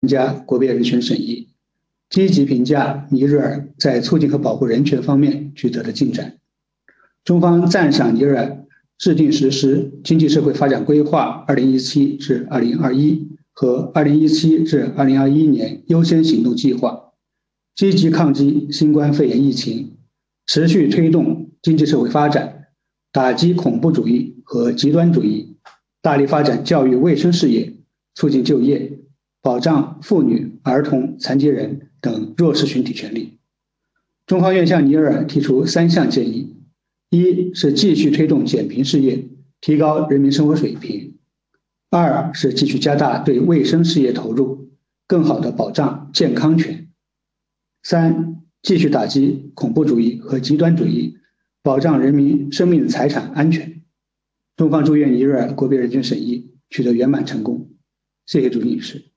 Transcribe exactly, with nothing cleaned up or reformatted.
加国别人权审议，积极评价尼日尔在促进和保护人权方面取得的进展。中方赞赏尼日尔制定实施经济社会发展规划 二零一七至二零二一 和二零一七至二零二一年优先行动计划，积极抗击新冠肺炎疫情，持续推动经济社会发展，打击恐怖主义和极端主义，大力发展教育卫生事业，促进就业，保障妇女、儿童、残疾人等弱势群体权利。中方愿向尼日尔提出三项建议：一是继续推动减贫事业，提高人民生活水平；二是继续加大对卫生事业投入，更好地保障健康权；三、继续打击恐怖主义和极端主义，保障人民生命财产安全。中方祝愿尼日尔国别人权审议取得圆满成功。谢谢朱女士。